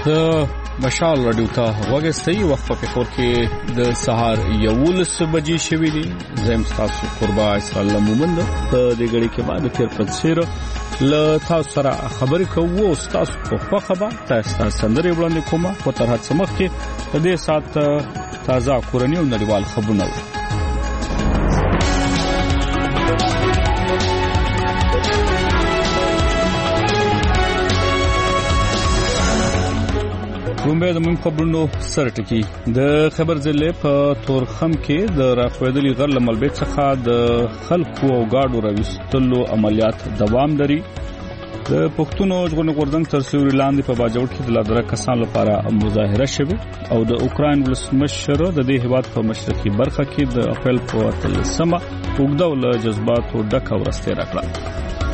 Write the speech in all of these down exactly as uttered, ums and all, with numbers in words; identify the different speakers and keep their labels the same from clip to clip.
Speaker 1: مشال رادیو ته وګستې وخت په خور کې د سهار یولس بجې شوې دي. زم تاسو قربا اسرائیل مومند په دې غړي کې باندې تیر پڅیر ل تاسو سره خبرې کوو او تاسو په خبره تاسو سندري وړاندې کومه په تر هڅه مخ کې په دې سات تازه کورنی او نړیوال خبرونه. کومبه د من خبرونو سره ټکی د خبر ضلع په تورخم کې د راخویدلي غر لملبیت څخه د خلکو او گاډو راوستلو عملیات دوام لري. د پښتونو ژغورنې غورځنګ تر سیوري لاندې په باجوړ کې د لادره کسان لپاره مظاهره شوه او د اوکراین ولسمشر د دې هیواد په مشرقي برخه کې د اپریل په اتلسمه وګړو له جذباتو ډکه ورسته راکړه.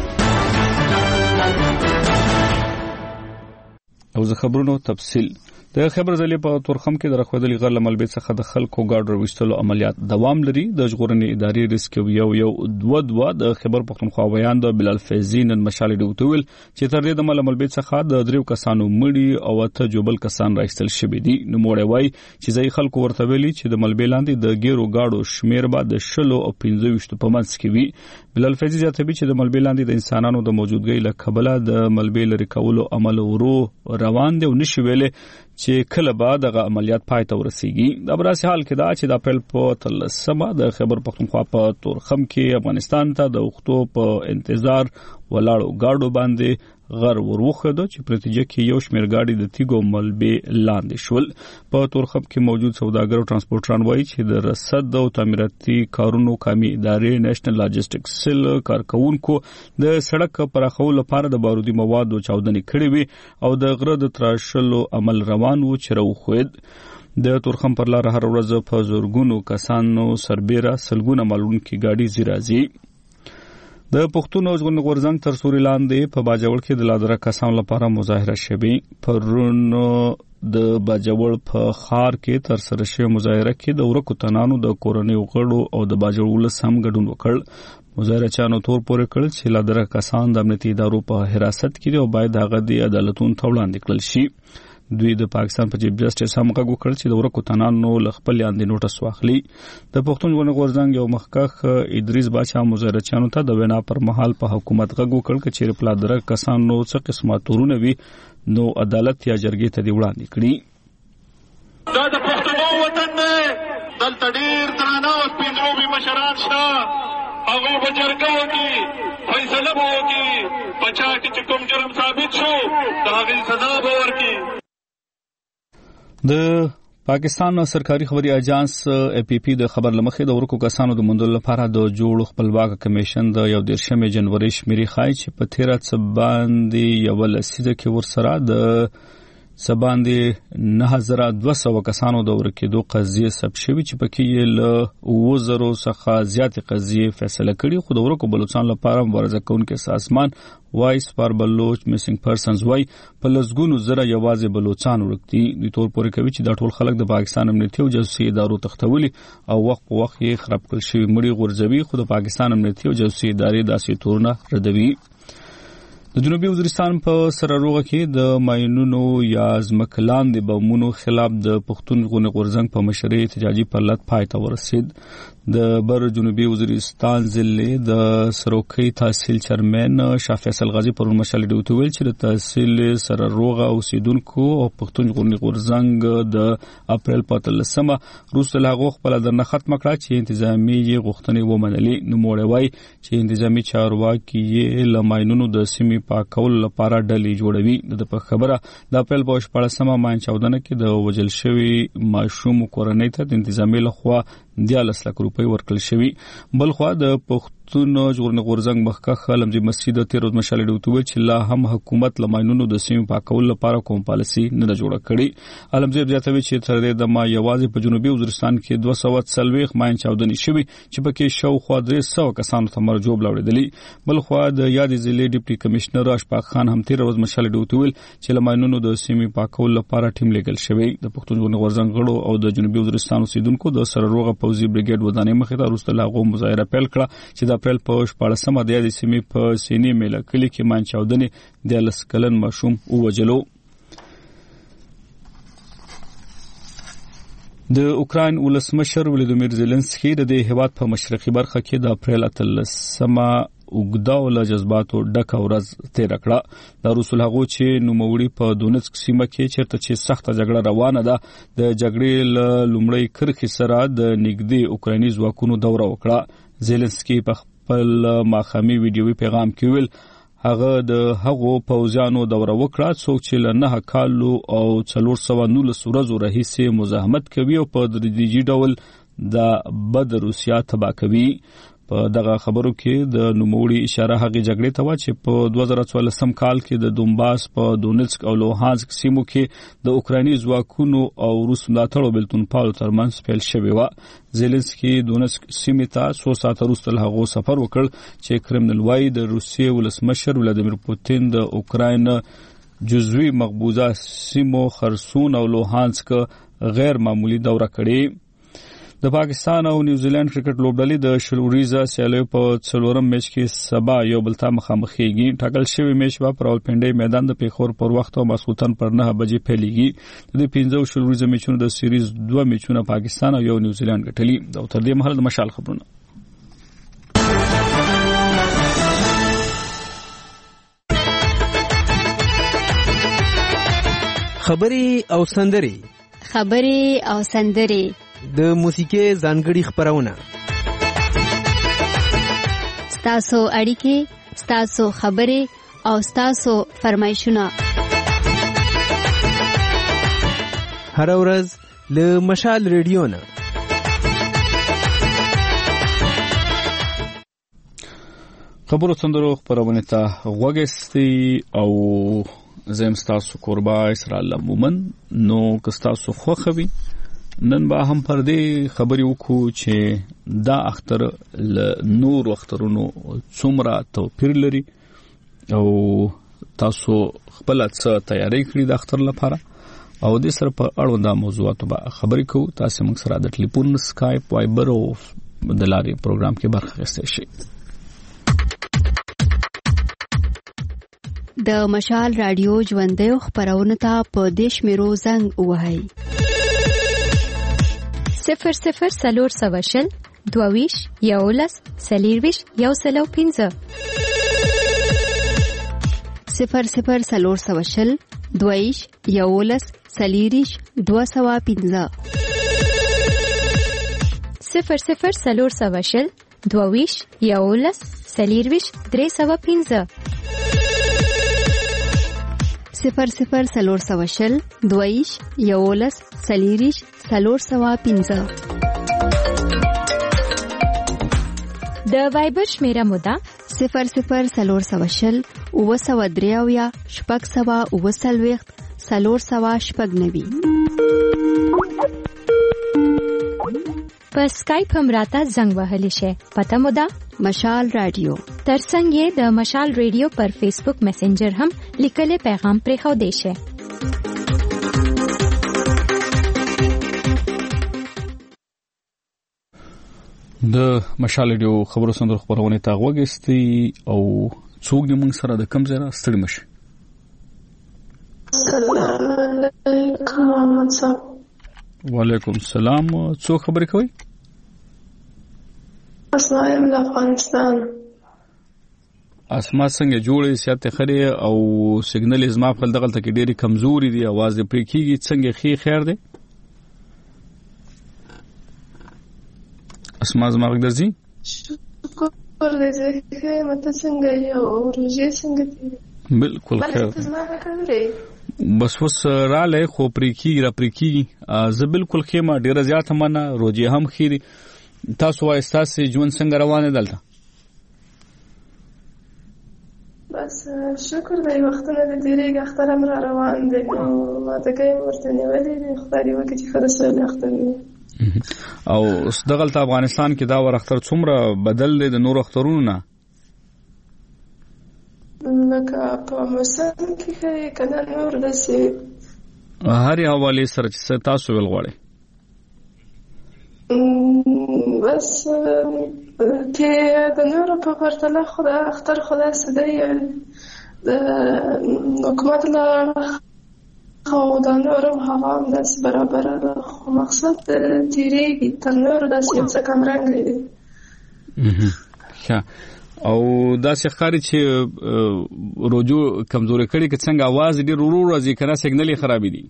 Speaker 1: او زه خبرونو تفصیل د خبر ځلې په تورخم کې د راخویدلي غر لملبیت څخه د خلکو گاډو وشتلو عملیات دوام لري. د ژغورنې ادارې ریسکیو یو یو دوه دوه د خبر پښتونخوا بیان د بلال فیضی نن مشالې ډوتول چې تر دې د ملبیت څخه د دریو کسانو مړي او ته جوبل کسان راځل شوی دي. نو موړی وای چې ځای خلکو ورته ویلي چې د ملبې لاندې د ګیرو گاډو شمیر بعد د شلو او پنځه وشت په منځ کې وي. بلال فیضی زیاتوي چې د ملبې لاندې د انسانانو د موجودګۍ له کبله د ملبې لري کولو عمل ورو روان دي او نشي ویلې چې کله بعد دغه عملیات پای ته ورسیږي. د براسي حال کې دا چې د اپریل په تلسمه د خبر پښتونخوا په تورخم کې افغانستان ته د وختو په انتظار ولاړو گاډو باندې غر وروخده چې په نتیجه کې یو شمېر گاډي د تیګو ملبې لاندې شول. په تورخم کې موجود سوداګر او ترانسپورټران وایي چې د رصد او تعمیراتي کارونو کمی ادارې نېشنل لاجستیکس سیل کارکونکو د سړک پراخولو لپاره د بارودي موادو چاودنې کړې وي او د غره د تراشلو عمل روان و چې راوخوید. د تورخم پر لار هر ورځ په زورګونو کسانو سربېره سلګونه مالونکي گاډي زیرازي. د پښتون ژغورنې غورځنګ تر سوري لاندې په باجوړ کې د لادره کسانو لپاره مظاهره شوه. پرون د باجوړ په خار کې تر سره شوه مظاهره کې د ورکو تنانو د کورنۍ غړو او د باجوړ ولس هم ګډون وکړ. مظاهره چانو تور پورې کړل چې لادره کسان د امنیتي ادارو په حراست کې او باید هغه د عدالتونو ته وړاندې کړل شي. دوی د پاکستان په چیف جسټس هم غږ وکړ چې د ورکو تنانو له خپل لاندې نوټس واخلي. د پښتون ژغورنې غورځنګ یو مخکښ ادریس باچا مظاهره چانو ته د وینا پر مهال په حکومت غږ وکړ چې ریپلا در کسانو څخه قسمه تورونه وي نو عدالت یا جرګې ته دی وړاندې کړي.
Speaker 2: دا د پښتنو وطن دی، دلته ډیر درانه او سپینروبي مشران شته، هغه په جرګو کې فیصله وکړي، بچا کې چې کوم جرم ثابت شو دا غي سزا به ورکړي.
Speaker 1: د پاکستان سرکاري خبري اجانس ای پی پی د خبر لمخې د ورکو کسانو د موندلو لپاره د جوړ خپلواک کمیشن د یو دیرشمې جنوري شمیري خای چې په تیره سباندې یو لسیده کې ورسره د سباندې نه هزار دوه سوه کسانو د ورکېدو قضیه ثبت شوې چې پکې یې له اووه زرو څخه زیاتې قضیې فیصله کړي. خو د ورکو بلوچستان لپاره مبارزه کوونکي سازمان وایس فار بلوچ میسنګ پرسنز وای په لسګونو زره یوازې بلوچستان ورکتي. دوی تور پورې کوي چې دا ټول خلک د پاکستان امنیتي او جاسوسي ادارو تختولي او وخت په وخت یې خراب کړل شوی مړي غورځوي. خو د پاکستان امنیتي او جاسوسي ادارې داسې تورونه ردوي. د جنوبي وزیرستان په سراروغه کې د ماینونو یا ځمکلان د بمونو خلاف د پښتون ژغورنې غورځنګ په مشرۍ احتجاجي پرلط پای ته ورسید. د بر جنوبي وزیرستان ضلع د سروکي تحصیل چیرمن شاه فیصل غازی پرون مشالې ډوته ویل چې د تحصیل سراروغه اوسیدونکو او پښتون ژغورنې غورځنګ د اپریل په اتلسمه روسته لاغو خپل درنه ختم کړه چې انتظامی غوښتنې ومنلې. نو موړی وای چې انتظامی چارواکي یې له ماینونو د سیمې پاکول لپاره ډلې جوړوي. د په خبره د اپریل په شپږمه ماین چودنه کې د وجل شوی ماشوم کورنۍ ته د انتظامی لخوا دیالس لک روپۍ ورکړل شوی. بل خو د پښتون ژغورنې غورځنګ مخکښ علمزي مسجد تیر ورځ مشالې ډوتوي چې لا هم حکومت لماینونو د سیمې پاکول لپاره کوم پالیسي نه جوړه کړي. علمزي زیاتوي چې تر دې د ما یوازې په جنوبي وزیرستان کې دوه سوه څلوېښت ماین چاودنې شوي چې پکې شاوخوا درې سوه کسانو ته مرجوب لاوړېدلي. بل خو د یادې ضلع ډیپټي کمشنر اشفاق خان هم تیر ورځ مشالې ډوتوي چې لماینونو د سیمې پاکول لپاره ټیم لیږل شوی. د پښتون ژغورنې غورځنګ غړو او د جنوبي وزیرستان اوسیدونکو د سراروغه پوځي بریګیډ ودانې مخې ته وروسته له هغو مظاهره پیل کړه چې د اپریل په شپاړسمه د یادې سیمې په سینې میله کلي کې ماین چاودنې دیارلس کلن ماشوم ووژلو. د اوکراین ولسمشر ولادیمیر زيلنسکي د هیواد په مشرقي برخه کې د اپریل اتلسمه وګدا او له جذباتو ډکه ورځ تیر کړه. د روس له هغو چې نوموړي په دونیتسک سیمه کې چیرته چې سخته جګړه روانه ده د جګړې له لومړۍ کرښې سره د نږدې اوکرایني ځواکونو دوره وکړه. زيلنسکي په خپل ماښامي ویډیوي پیغام کې ویل هغه د هغو پوځیانو دوره وکړه څوک چې له نه کالو او څلور سوه نولس ورځو راهیسې مزاحمت کوي او په تدریجي ډول د بد روسیا تباه کوي. په دغه خبرو کې د نوموړي اشاره هغه جګړې ته و چې په دوه زره څوارلسم کال کې د دومباس په دونیتسک او لوهانسک سیمو کې د اوکرایني ځواکونو او روس ملاتړو بلتون پالو ترمنځ پیل شوی و. زيلنسکي دونیتسک سیمې ته څو ساعته وروسته له هغو سفر وکړ چې کرملن وايي د روسیې ولسمشر ولادیمیر پوتین د اوکراین جزوي مقبوضه سیمو خرسون او لوهانسک غیر معمولی دوره کړې. د پاکستان او نیوزیلند کرکټ لوبډلې د شلوریزه سیالیو په څلورم میچ کې سبا یو بل ته مخامخېږي. ټاکل شوی میچ به پر راولپنډۍ میدان د پیښور پر وخت او ماسخوتن پر نه بجې پیلېږي. د پنځو شلوریزه میچونو د سیریز دوه میچونه پاکستان او یو نیوزیلند ګټلي. او تر دې مهاله د مشال خبرونه.
Speaker 3: خبري او سندري
Speaker 4: خبري او سندري
Speaker 3: د موسیقي ځانګړي خبرونه
Speaker 4: ستاسو اړیکې ستاسو خبرې او ستاسو فرمایشونه
Speaker 3: هر ورځ له مشال ریډیو نه.
Speaker 1: خبرو سندرو خبرونه ته غوږستي او زم ستاسو قربا اسرائیل مومن نو که ستاسو خوخوي نن به هم پر دې خبرې وکړو چې دا اختر له نور اخترونو څومره توپیر لري او تاسو خپل څه تیاری کړی د اختر لپاره او د سره په اړوند موضوعاتو به خبرې کوو. تاسو موږ سره د ټلیفون سکایپ وایبر او د لارې پروګرام کې برخه اخیستئ شئ.
Speaker 4: د مشال رادیو ژوندۍ خبرونه ته په دیش میرو زنګ وهاي
Speaker 5: صفر صفر سلور سواشل دوویش یولس سلیرویش یو سلو پینزه
Speaker 4: صفر صفر سلور سواشل دوویش یولس سلیریش دو سوا پینزه
Speaker 5: صفر صفر سلور سواشل دوویش یولس سلیرویش درې سوا پینزه
Speaker 4: صفر صفر سلور سواشل دویش یولس سلیریش سلور سوا پینزه.
Speaker 5: د وایبر شمیره مودا
Speaker 4: صفر صفر سلور سواشل اوه سوا دریاویا شپږ سوا اوه سلویخت سلور سوا شپږ نوي.
Speaker 5: په سکایپ هم راته زنګ وهلی شي. پته مودا
Speaker 4: مشال رادیو.
Speaker 5: ترڅنګ یې د مشال رادیو پر فیسبوک میسنجر هم لیکلي پیغام پرې خو دی شي.
Speaker 1: د مشال رادیو خبرو سندرو خبرونه ته غوږستي او څوک دې موږ سره د کم ځای را ستړي مشي.
Speaker 6: السلام علیکم محمد صاحب.
Speaker 1: وعلیکم السلام. څوک خبرې کوي؟
Speaker 6: اسماء له افغانستان.
Speaker 1: اسماء څنګه جوړې سیاته خري او سیګنل زما په دغه ته کې ډېری کمزوري دي आवाज دې پرې کیږي څنګه خې خیر دی؟ اسماء زما غږ
Speaker 6: شکر دې زه مته څنګه یو روزي څنګه دي؟
Speaker 1: بالکل خیر.
Speaker 6: زما غږ
Speaker 1: بس وس را لې خو پرې کیږي را پرې کیږي زه بالکل خېما ډېر زیات منه روزي هم خيري. تاسو وایي تاسو ژوند څنګه روانه دلته؟
Speaker 6: بس شکر دی وختونه د ډیرې اختر هم را روان دي نو ماته کوي ورته نیولې دي خدای وکړي چې خلاص اختر
Speaker 1: او دغلت افغانستان کې دا ور اختر څومره بدل دي د نور اخترونو نه؟
Speaker 6: لکه په موسم کې کنه نور دسي
Speaker 1: هر حواله سره چې تاسو ول غواړي
Speaker 6: بس چې د نور په پرتله خدا اختر خلاص دی د حکومت له خو د نورو هوا هم داسې برابره ده، خو مقصد تېرېږي تر نورو داسې یو څه کمرنګ دی.
Speaker 1: ښه، او داسې ښکاري چې روجو کمزوري کړي که څنګه اواز ډېر ورو راځي که نه سیګنل یې خرابې دي؟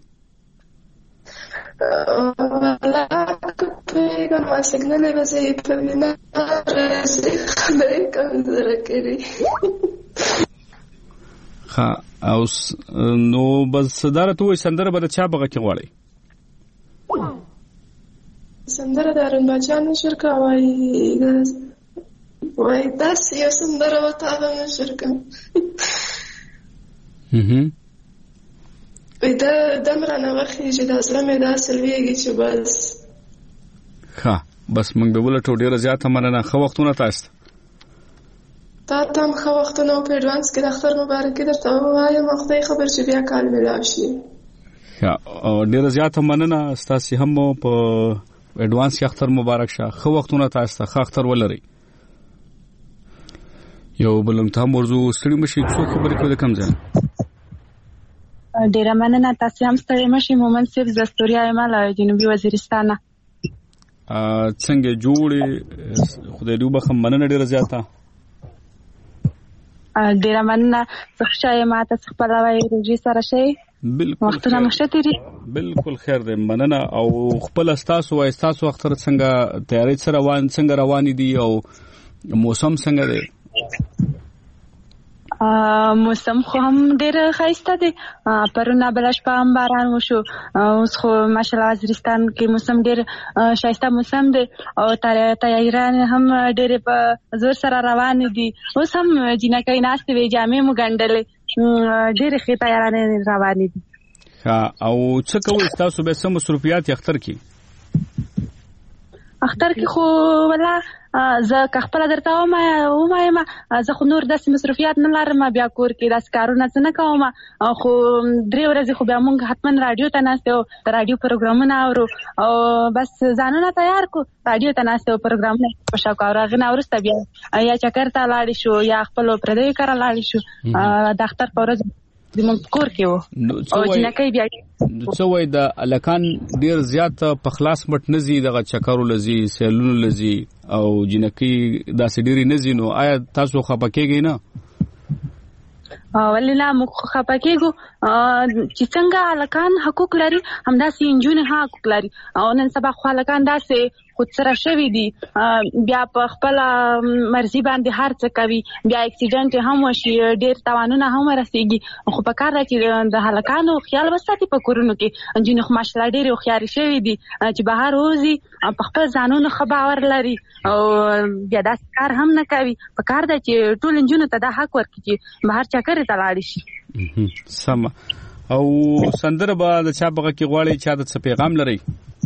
Speaker 6: والله که پوهېږم سیګنل یې به زه یې په وینا راځي خدای کمزوری کړي.
Speaker 1: ښه، او نو بس دا راته ووایي سندره به د چا په غږ کې غواړئ؟
Speaker 6: سندره د هارون باچا نشر که وایي وایي داسې یو سندره به تا به نشر کړم. وایي دا دم رانه وخېږي، دا زړه مې داسې لوېږي چې بس.
Speaker 1: ښه، بس موږ به ولټو. ډېره زیاته مننه. ښه وختونه تاسو ته.
Speaker 6: تا ته هم ښه وختونه او په اډوانس کې د اختر مبارکي درته ووایم او خدای خبر چې بیا کال میلاو شي.
Speaker 1: ښه، ډېره زیاته مننه. ستاسې هم په اډوانس کې اختر مبارک شه. ښه وختونه تاسو ته. ښه اختر ولرئ. یو بل هم ته هم ورځو ستړي مشي. څو خبرې کوي د کوم ځای؟
Speaker 7: ډېره مننه. تاسې هم ستړي مشي. مومن صاحب زه ستوریا یم له جنوبي وزیرستان نه.
Speaker 1: څنګه جوړې؟ خدای دې وبخښم. مننه ډېره زیاته.
Speaker 7: ډېره مننه. زه ښه یم. تاسې خپله وایي روژې سره شئ؟
Speaker 1: بالکل
Speaker 7: وختونه مو ښه تېرېږي؟
Speaker 1: بالکل خیر دی. مننه. او خپله ستاسو وایي ستاسو اختر څنګه تیاری څه روان څنګه روانې دي او موسم څنګه دی؟
Speaker 7: موسم خو هم ډېر ښایسته دی. پرونه بله شپه هم باران وشو. اوس خو ماشاءالله وزیرستان کې موسم ډېر ښایسته موسم دی او تیاریان هم ډېرې په زور سره روانې دي. اوس هم جینکۍ ناستې وې، جامې مو ګنډلې، ډېرې ښې تیارانې روانې دي.
Speaker 1: ښه، او څه کوئ ستاسو بیا څه مصروفیات اختر کې؟
Speaker 7: اختر کې خو والله زه که خپله درته ووایم زه خو نور داسې مصروفیات نه لرم. بیا کور کې داسې کارونه څه نه کوم، خو درې ورځې خو بیا مونږ حتما راډیو ته ناست یو، د راډیو پروګرامونه اورو او بس ځانونه تیار کړو. راډیو ته ناست یو، پروګرامونه په شوق اورو. هغې نه وروسته بیا یا چکر ته لاړې شو یا خپلو پردیو کره لاړې شو. د اختر په ورځ زموږ کور کې وو او جنکۍ بیا
Speaker 1: څه وایي د هلکان ډېر زیات په خلاص مټ نه ځي، دغه چکرو له ځي، سیلونو له ځي او جنکۍ داسې ډېرې نه ځي. نو آیا تاسو خفه کېږئ نه؟
Speaker 7: ولې نه، موږ خفه کېږو. چې څنګه هلکان حقوق لري همداسې نجونې هم حقوق لري. او نن سبا خو هلکان داسې خودسره شوي دي، بیا په خپله مرضي باندې هر څه کوي. بیا اکسیډنټ هم وشي، ډېر تاوانونه هم ورسېږي. خو په کار ده چې د هلکانو خیال وساتي په کورونو کې. نجونې خو ماشاءالله ډېرې هوښیارې شوي دي چې بهر وځي، په خپل ځانونو ښه باور لري او بیا داسې کار هم نه کوي. په کار ده چې ټول نجونو ته دا حق ورکړي چې بهر چکرې ته لاړې شي.
Speaker 1: سمه. او سندره به د چا په غږ کې غواړئ؟ چا ته څه پیغام لرئ؟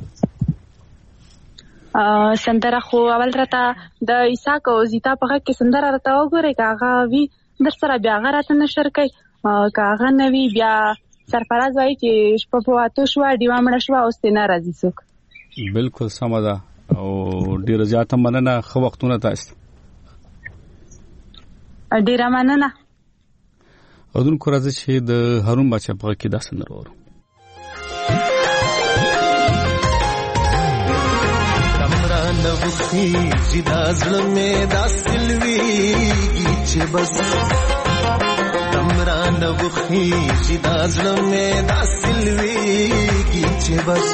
Speaker 7: سندره خو اول راته د عیساق او زیتا په غږ کې سندره راته وګورئ. که هغه وي در سره بیا هغه راته نشر کوي، که هغه نه وي بیا سرفراز وایي چې شپه په واتو شوه، ډیوه مړه شوه، اوس ترې نه راځي څوک.
Speaker 1: بالکل سمه ده او ډېره زیاته مننه. ښه وختونه تاسو ته.
Speaker 7: ډېره مننه.
Speaker 1: اردوونکو راځي چې د هارون باچا په غږ کې دا سندره واورو.
Speaker 8: نوخیږي دا زړه مې داسې لوېږي چې بس دمرا نوخیږي دا زړه مې داسې لوېږي چې بس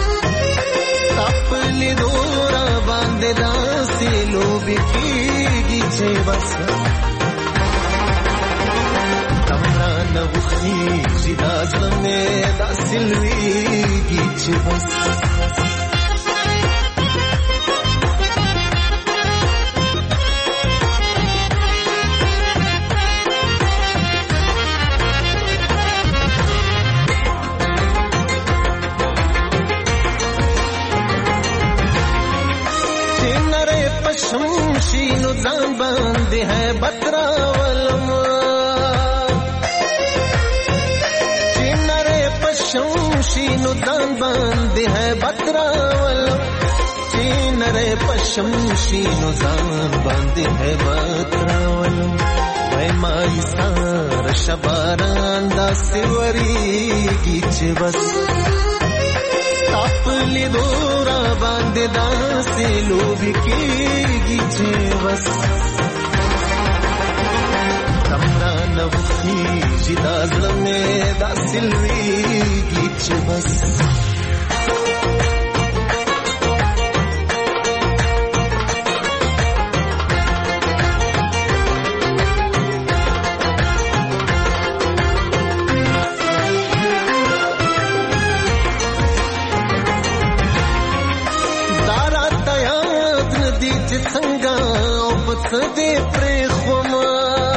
Speaker 8: خپلې دورا باندې داسې لوبې کېږي چې بس دمرا نوخیږي دا زړه مې داسې لوېږي چې بس شمشینو ځان باندې ہے بترا ولما چینره پشمشینو ځان باندې ہے بترا ولما چینره پش شمشي نو ځان باندې هیبت راولم وای ما ایثار شباران داسې وریږي چې بس تاپلی دورا باندې داسې لوبي کېږي چې بس تمرا نوخیږي دا زړه مې داسې لویږي چې بس دې پرې خوما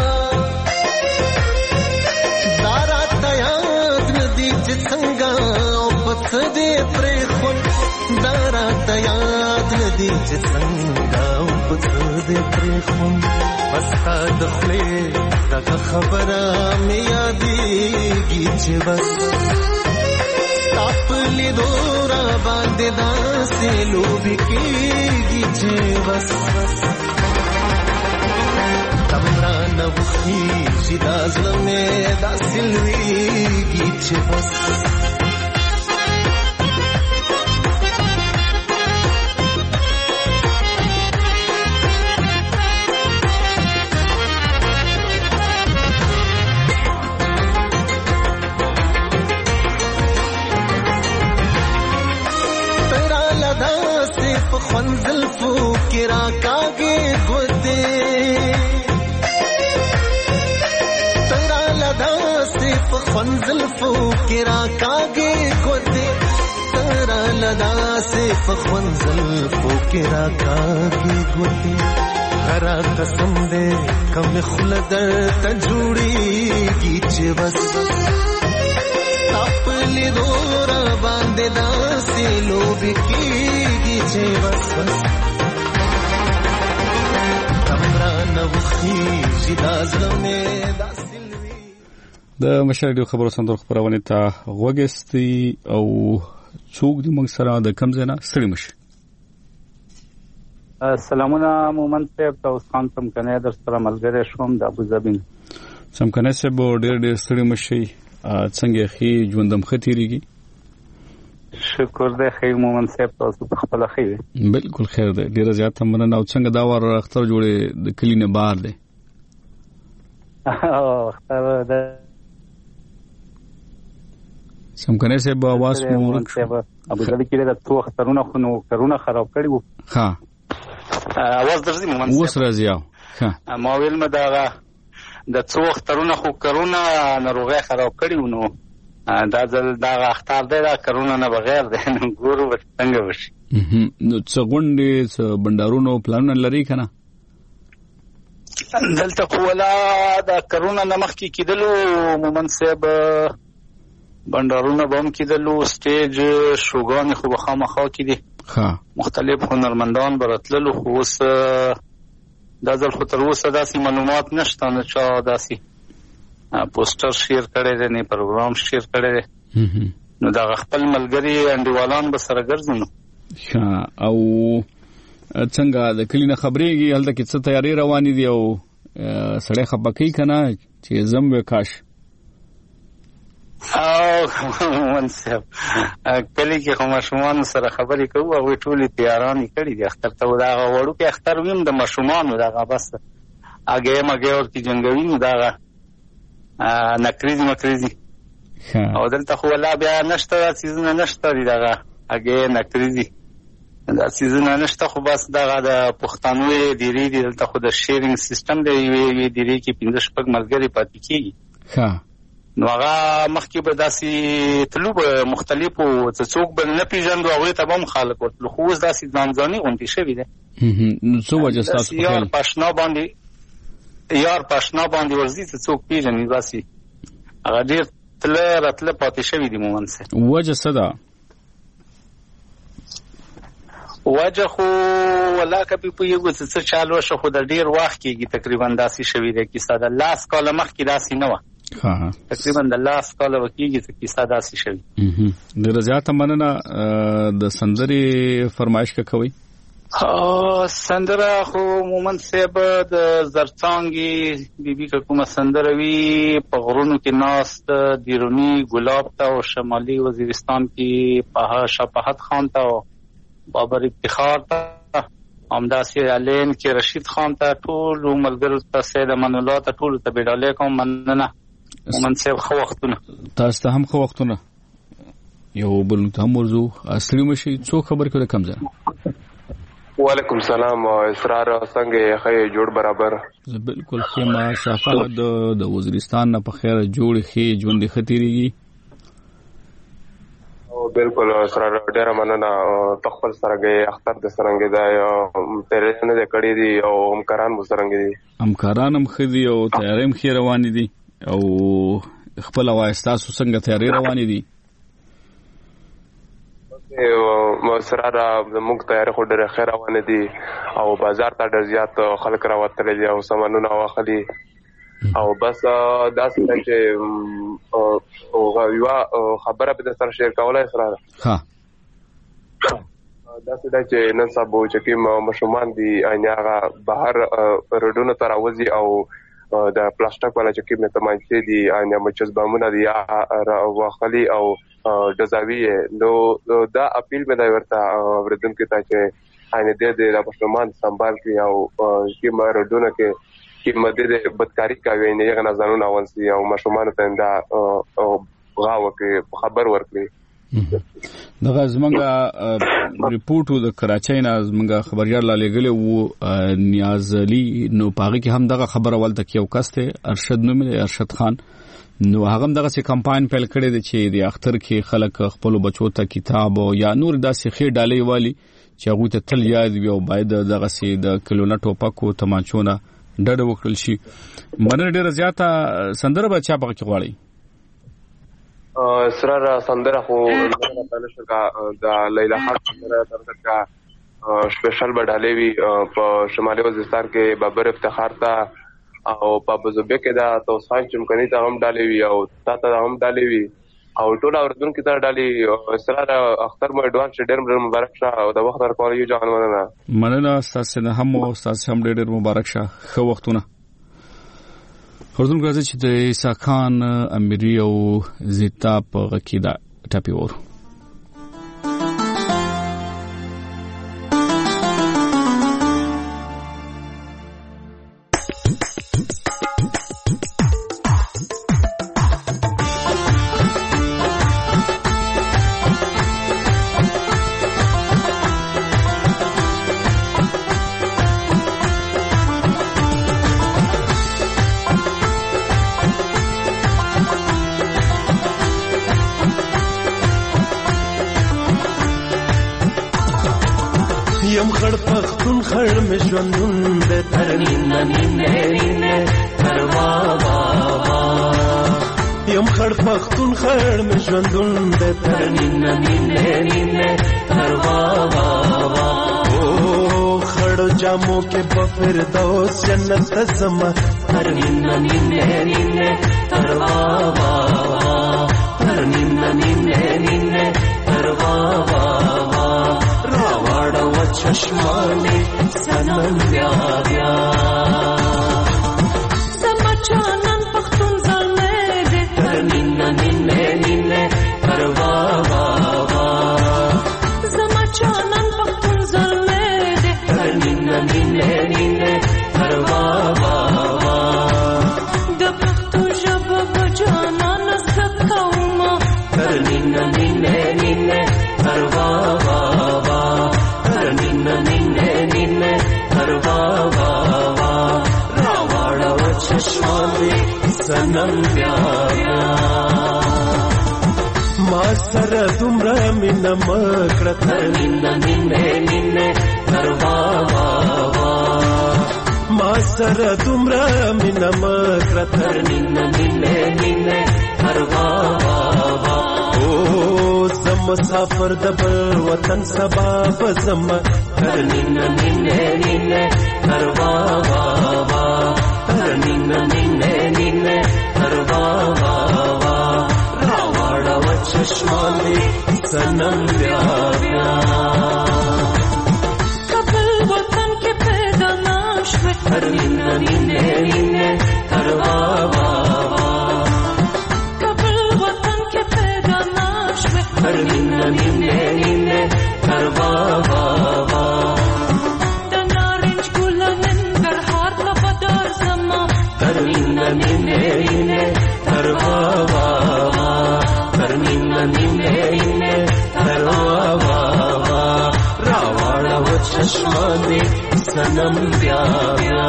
Speaker 8: دارا تیاد ندی چې څنګه او پڅ دې پرې خون دارا تیاد ندی چې څنګه او پڅ دې پرې خون پستا د خپلې دا خبره مې یادېږي چې بس تاپلی دورا باندې داسې لوبي کېږي چې بس تمرا نوخیږي دا زړه مې داسې لویږي چې بس ترا لداسې په خوند زلفو کې راکاږي ګوتې خنزل فو کرا کاږي ګوتې ترا لدا سے خنزل فو کرا کاږي ګوتې غرا قسم دې کم خلدر ته جوړيږي چې بس خپل دورا باندې داسې لوبي کېږي چې بس تمرا نوخیږي دا زمې داسې
Speaker 1: د مشاهده خبرو سندرو خبرونه ته غوګستی او څوک د موږ سره د کم ځای نه ستړي مشي.
Speaker 9: سلامونه مومن صاحب تاسو خان تم کنه در سره ملګری شوم د ابوظبي
Speaker 1: سم کنه صاحب ډېر ډېر ستړي مشي څنګه خي ژوندم ختيريږي
Speaker 9: شکر دې خیر مومن صاحب تاسو په خپل خیر
Speaker 1: بالکل خیر دې ډېر زیات مننه او څنګه دا ور اختر جوړې د کلینه بار دې
Speaker 9: او اختر د
Speaker 1: سم کنه سه په आवाज مو
Speaker 9: ابو ظبي کې د تو اخترونه خو نو کرونه خراب کړي وو
Speaker 1: ها
Speaker 9: आवाज درځي مومن صاحب
Speaker 1: اوس راځي ها
Speaker 9: ما ویل مداغه د تو اخترونه خو کرونه ناروغه خراب کړي وو نو دا ځل دا اختر دی دا کرونه نه بغیر دی ګورو څنګه وشي
Speaker 1: نو څه غونډې څه بندارونو پلان لري کنه
Speaker 9: دلته خو ولا دا کرونه نمخ کې کېدلو مومن صاحب بندارونه بم کېدلو سټیج شوګان خو بخامخا کې دي
Speaker 1: ها
Speaker 9: مختلف هنرمندان براتللو خو اوس دا ځل خو تر اوسه داسې معلومات نشته نه چا داسې پوسټر شیر کړی دی نه پروګرام شیر کړی دی نو دا خپل ملګری انډیوالان به سره ګرځي نو
Speaker 1: او څنګه د کلینه خبرېږي هلته کې څه تیاری روانې دي او سړی خپکې کنه چې زم وکاش
Speaker 9: او منصب کلی کې کوم مشمون سره خبرې کوو او ټولې تیارانی کړې دي اختر ته دا وړو کې اختر ویم د مشمون دا بس اگې مګې ور کې جنگوي نو دا نکریزي مکریزي او دلته خو ولا بیا نشته سیزن نشته دی دا اگې نکریزي دا سیزن نشته خو بس دا د پښتنو دیری دی دلته خو د شیرینګ سیستم دی وی دیری کې پنځه شپږ ملګری پاتې کیږي
Speaker 1: ها
Speaker 9: نو هغه مخکې به داسې طلوب مختلفو څوک به نه پیژندو هغوی ته به هم خلک ورتلو خو اوس داسې ځانځاني غونډې شوي دی
Speaker 1: نو څه وجه ستاسو په
Speaker 9: یار په اشنا باندې یار په اشنا باندې ورځي چې څوک پیژني داسې هغه ډېر تله راتله پاتې شوي دي مومن صاحب
Speaker 1: وجه څه ده
Speaker 9: وجه خو ولا کپی په یو څه چالو شو خو د ډېر وخت کېږي تقریبا داسې شوي دی کیسه د لاس کاله مخکې داسې نه وه
Speaker 1: ها
Speaker 9: تقریبا د لاس کاله وکیږي چې کیسه داسې شوي
Speaker 1: ډېر زیاته مننه د سندرې فرمایش کوي
Speaker 9: سندره خو مومن صاحب د زرڅانګي بیبي که کومه سندره وي په غرونو کې ناست دیرونی ګلاب ته او شمالي وزیرستان کې په شفاعت خان ته او بابر افتخار ته همداسې علین کې رشید خان ته ټول ملګرو ته سید امان الله ته ټول ته بیډاله کوم مننه مومن صاحب خو وختونه
Speaker 1: تاسو ته هم خو وختونه یو بل ته موضوع اصلي مشي څو خبر کړه کم ځای
Speaker 10: وعلیکم السلام اسرار څنګه خې جوړ برابر
Speaker 1: بالکل خیمه صفه د د وزیرستان نه په خیره جوړ خې ژوند ختیریږي
Speaker 10: او بالکل اسرار ډیر مننه تخفل سرګي اختر د سرنګي دا تیرې نه د کړي دي او همکاران مو سرنګي دي
Speaker 1: همکاران هم خدي او تیارم خې روان دي او خپل وایستاسو څنګه تیاری روان دي
Speaker 10: او سره موږ تیار خو ډېر خیر روان دي او بازار ته ډېر زیات خلک راوتل دي او سامانونه واخلي او بس دا څنګه چې او یو خبره به سره شیر کولای سره
Speaker 1: ها
Speaker 10: دا څنګه چې نن سبا چې کوم مشومان دي انیاغه بهر روډونو ته راوځي او د پلاستیک ولا چې کومه تمانچې دي انیا مچز بامونه دي واخلي او جزاوی نو دا اپیل مې دا ورته وردن کې تا چې ان دې دې د پښتون سنبال کې او کې مردونه کې کې مدد بدکاری کوي نه یغه نظرونه اونسي او مشومان ته دا غاوه کې خبر ورکړي
Speaker 1: دغه زمونږه ریپورټو د کراچۍ نه زمونږه خبريال لګلې وو نیاز علي نو پاغي کې هم دغه خبره ولته کې یو کسته ارشد نوم دی ارشد خان نو هغه دغه سي کمپاین پیل کړی دی چې د اختر کې خلک خپل بچو ته کتاب او یا نور داسې خې ډالۍ والی چې هغه ته تل یاد وي او باید دغه سي د کلونه ټوپکو تمانچونه ډډ وکړل شي مننه ډیره زیاته سندره بچا پکې غواړي
Speaker 10: سره سندره خو تعالی شګه د لیلا حق سره ترڅکا سپیشل بډالې وی په شمالي وزیرستان کې بابر افتخار ته او په بزوبه کې دا توسان چمکني ته هم ډالې وی او تاسو ته هم ډالې وی او ټول اوردون کې ته ډالې سره اختر مو اډوانس ډېر مبارک شه او د وخت ورکول یو ځان مننه
Speaker 1: مننه تاسو نه هم او تاسو هم ډېر مبارک شه خو وختونه خورزون غواړي چې د عیسی خان اميري او زیتا په غکیدا ټاپي ور
Speaker 8: یم خړ پختون خړ مشوندون د ترنین نین نین تروا بابا یم خړ پختون خړ مشوندون د ترنین نین نین تروا بابا او خړ جامو کې بفر دوس جنت سما ترنین نین نین تروا بابا ترنین نین نین تروا بابا چشمانی سنم بیا بیا سمچانن پختون زلمه ده ترنین نین نین تروا بابا سمچانن پختون زلمه ده ترنین نین نین تروا بابا د پختو ژبه بجانان سکوما ترنین نین نین تروا بابا نین نین نین تروا بابا راوړو چشمانه سنم بیا بیا ما سره دومره مینه مکړه نین نین نین تروا بابا ما سره دومره مینه مکړه نین نین نین تروا بابا مسافر د بل وطن سبب زم ترنین نین نین تروا بابا ترنین نین نین تروا بابا راوړو چشمانه سنم بیا بیا کبل تر نینه نینه نینه تر وا وا وا
Speaker 11: کابل وطن کے پیدا ناشوے
Speaker 8: تر نینه نینه نینه تر وا وا وا
Speaker 11: دنارنج گل ننګرهار ته بدر زما
Speaker 8: تر نینه نینه نینه تر وا وا وا تر نینه نینه نینه تر وا وا وا راواړه و چشمه دې سنم بیا بیا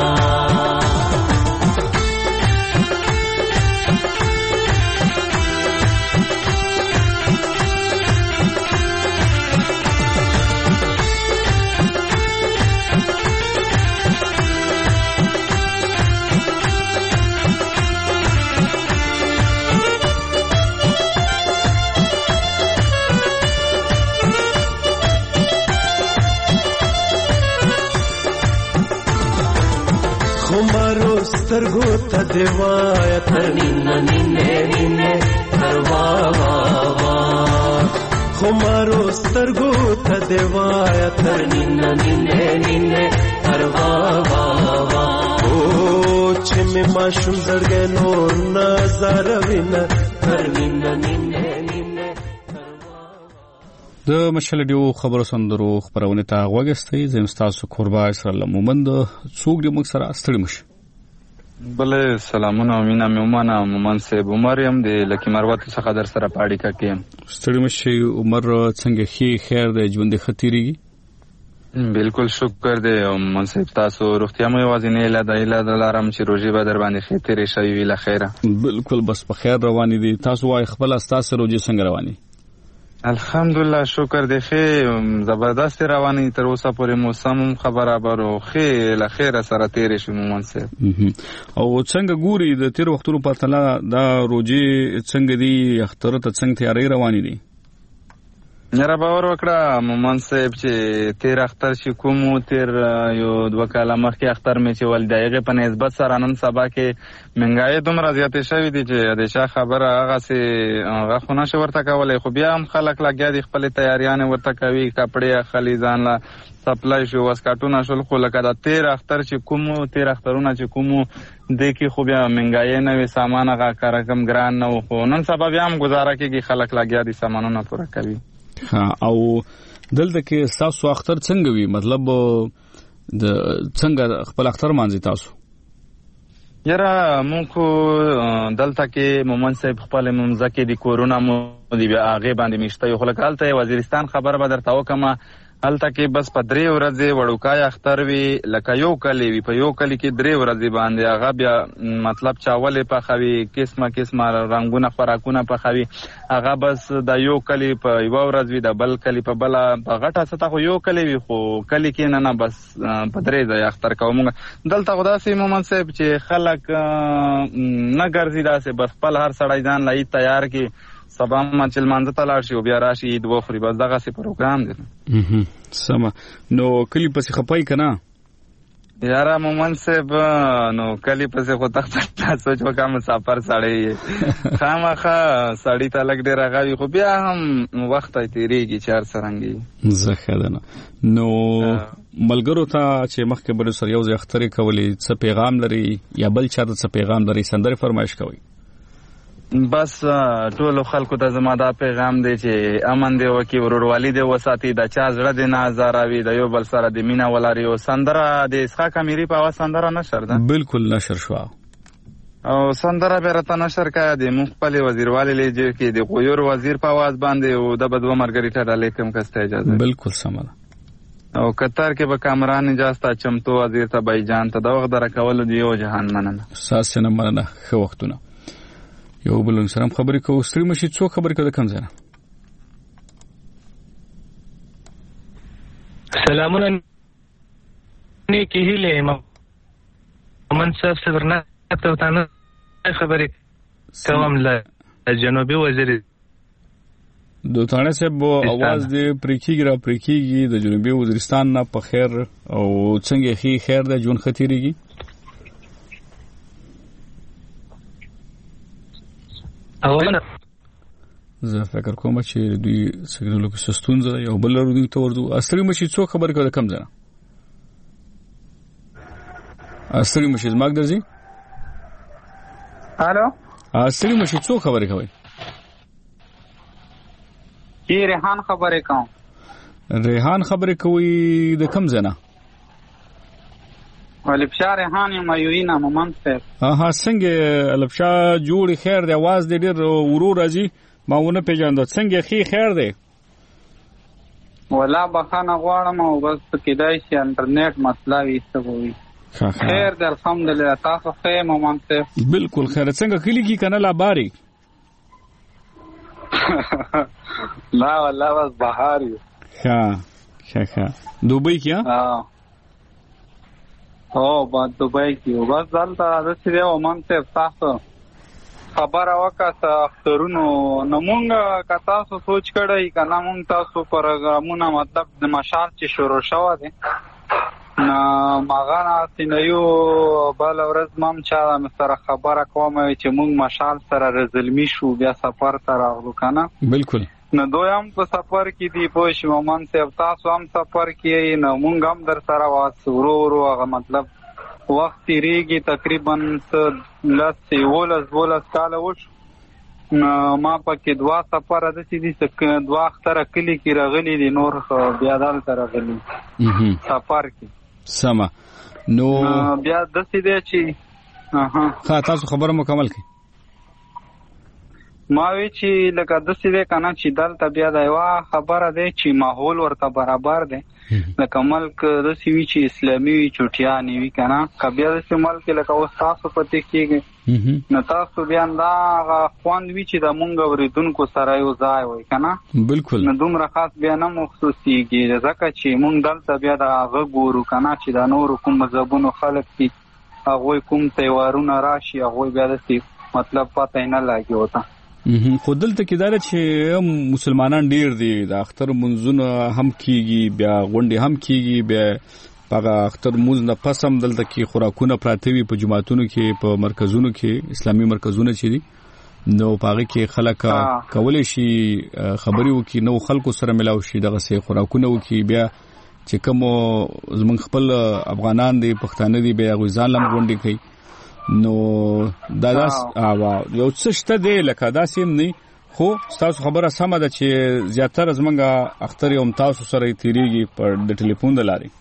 Speaker 8: خمارو سترګو ته دیوایا تر نینه نینه نینه تر وا وا وا خمارو سترګو ته دیوایا تر نینه نینه نینه تر وا وا وا او چې مې ماشوم زړګې نور نظر وینه تر نینه نینه نینه
Speaker 1: د مشل ډیو خبرو سندرو خبرونه ته غوښتي زم تاسو قربا اسرائیل مومند څوک دې موږ سره ستړي مش
Speaker 12: بل سلامونه مینا مومنه مومن صاحب عمر يم د لکی مروت څخه در سره پاړی کاکې
Speaker 1: ستړي مش عمر څنګه خي خیر د ژوند خطرېږي
Speaker 12: بالکل شکر دې مومن صاحب تاسو روغتیا مو یوازینې له دایله د لارم چې روزي به در باندې خطرې شوی ویله خیره
Speaker 1: بالکل بس په خیر رواني دي تاسو وايي خپل استاد روزي څنګه رواني
Speaker 12: الحمدلله شکر دی خې زبردست رواني تر اوسه پورې موسم خبره برو خې له خیره سره تیرې شو مومن صاحب
Speaker 1: او څنګه ګوري د تیر وختونو په تله دا روزي څنګه دی اختر ته څنګه تیاری رواني دي
Speaker 12: نره باور وکړه مومن صاحب چې تیر اختر چې کوم تیر یو دوه کاله مخکې اختر مې چې ول دغه په نسبت سره نن سبا کې منګای دومره زیاتې شوې دي چې د شا خبره هغه سي هغه خونه شو ورته کولای خو بیا هم خلک لګیا دي خپل تیاریانه ورته کوي کپڑے خلیزان لا سپلای شو واسکاټونه شول خو لکه د تیر اختر چې کوم تیر اخترونه چې کوم د کې خو بیا منګای نه وي سامان هغه کارکم ګران نه خو نن سبا بیا هم گزاره کوي خلک لګیا دي سامانونه پوره کوي
Speaker 1: او دلته کې تاسو اختر څنګه وي مطلب د څنګه خپل اختر مانځي تاسو
Speaker 12: یاره مونږ دلته کې مومن صاحب خپل ممزکه دي کورونا مو دی بیا هغه باندې مشته یو خلکالته وزیرستان خبر به درته وکما هلته کې بس په درې ورځې وړوکای اختر وی لکه یو کلی وی په یو کلی کې درې ورځې باندې هغه بیا مطلب چاولې په خوي قسمه قسمه رنگونه خوراکونه په خوي هغه بس د یو کلی په یو ورځ وی د بل کلی په بل په غټه ستا خو یو کلی وی خو کلی کې نه نه بس په درې ځای اختر کوم دلته خدا سي مومن صاحب چې خلک نه ګرځي داسې بس خپل هر سړی ځان لای تیار کی سبا ما چې لمانځه ته لاړ شي او بیا راشي عید وخوري بس دغه سي پروګرام دی
Speaker 1: سم نو کلی پسې خپای کنه
Speaker 12: یاره مومن صاحب نو کلی پسې خو تخت سوچ وکړه مسافر سړی خامخا سړی ته لګ ډیر غوي خو بیا هم وخت تیریږي چار سرنګي
Speaker 1: زخه ده نو ملګرو ته چې مخکې بل سره یو ځای اخترې کولې څه پیغام لري یا بل چا ته څه پیغام لري سندره فرمایش کوي
Speaker 12: بس ټول خلکو ته زما دا پیغام دی چې امن دی وکي وروروالی دی وساتي د چا زړه دی نه زاراوي د یو بل سره د مینا ولاري او سندره د اسحاق امیری په اواز سندره نشر ده
Speaker 1: بالکل نشر شو
Speaker 12: او سندره بیرته نشر کړه د مخبل وزیروالی لږه کې د غویر وزیر په اواز باندې او د بدو مرګریټه د لیکم کسته اجازه
Speaker 1: بالکل سمه
Speaker 12: او قطر کې به کامران اجازه چمتو وزیر ته بایجان ته د وخت درکول دی او جهان مننه
Speaker 1: ساسنه مننه خو وختونه یو بل سره خبرې کوو ستړي مشي څو خبرې کوي کوم ځای
Speaker 13: سلامونه نیکی هیله مومن صاحب سرنا ته وتانه خبرې کوم له جنوبي وزیر
Speaker 1: دوتانه صاحب आवाज دې پریکیږي را پریکیږي د جنوبي وزیرستان نه په خیر او څنګه خي خیر د جون خطرېږي
Speaker 13: اوله
Speaker 1: زه فکر کوم چې دوی سګنلو کې سستونځ یو بل ورو ته ورځو اصلي مشي څو خبر کړه کم ځنه ستړي مشي زماګ درځي.
Speaker 14: الو
Speaker 1: ستړي مشي څو خبرې کوي؟
Speaker 14: کی ریحان خبرې کوم.
Speaker 1: ریحان خبرې کوي د کوم ځای نه؟
Speaker 14: الفشار ریحان یم یورینا مومن صاحب.
Speaker 1: ها څنګه الفشا جوړ خیر دی आवाज دې ډېر ورو راځي ما ونه پیژاندو څنګه خې خیر دی؟
Speaker 14: ولا بخانه غواړم او بس کېدای شي انټرنیټ مسله وي څه وي. خیر دی الحمدلله تاسو ښه مومن صاحب؟
Speaker 1: بالکل خیر. څنګه کلی کې کنه لا باري؟
Speaker 14: لا والله بس بهار یو.
Speaker 1: ښه ښه ښه. دوبۍ کې ها؟
Speaker 14: او با دوبۍ کې بس دلته داسې دی مومن صاحب تاسو خبره وکړه اخترونو نه مونږ که تاسو سوچ کړئ که نه مونږ تاسو پروګرامونه مطلب د مشال چې شروع شوی دی نه هغه ناستې نه یو بله ورځ ما هم چا سره خبره کوم چې مونږ مشال سره رزلمي شو بیا سفر ته راغلو که نه.
Speaker 1: بالکل.
Speaker 14: نه دوی هم په سفر کې دي پوه شي مومن صاحب تاسو هم سفر کې نه مونږ هم در سره واس ورو ورو هغه مطلب وخت تیریږي تقریبا لس یولس دولس کاله وشو. ما پکې دوه سفره داسې دي چې دوه اختره کلي کې راغلي دي نور بیا دلته راغلي سفر کې.
Speaker 1: سمه نو
Speaker 14: بیا داسې دی چې
Speaker 1: ښه تاسو خبره مکمل کړئ.
Speaker 14: ما وی چې لکه داسې دی که نه چې دلته بیا د یوه خبره دی چې ماحول ورته برابر دی لکه ملک داسې وي چې اسلامي وي چوټیانې وي که نه که بیا داسې ملک لکه اوس تاسو پتې کېږي نو تاسو بیا دا هغه خوند وي چې د مونږ اورېدونکو سره یو ځای وي که نه.
Speaker 1: بالکل.
Speaker 14: نو دومره خاص بیا نه محسوسېږي ځکه چې مونږ دلته بیا د هغه ګورو که نه چې د نورو کوم مذهبونو خلک دي هغوی کوم تیوارونه راشي هغوی بیا داسې مطلب پته یې نه لګي ورته.
Speaker 1: خو دلته کې دا ده چې مسلمانان ډیر دي د اختر منځونه هم کیږي بیا غونډې هم کیږي بیا هغه اختر منځ نه پس هم دلته کې خوراکونه پراته وي په جماعتونو کې په مرکزونو کې اسلامي مرکزونه چې دي نو په هغه کې خلک کولی شي خبرې وکړي نو خلکو سره ملاو شي دغه سه خوراکونه وکړي بیا چې کوم زمونږ خپل افغانان دي پښتانه دي بیا غوځان لم غونډې کوي نو دا داس یو څه شته دی لکه داسې هم نه خو تاسو خبره سمه ده چې زیاتره زمونږ اختر یو تاسو سره تیریږي پر د ټلیفون د لارې.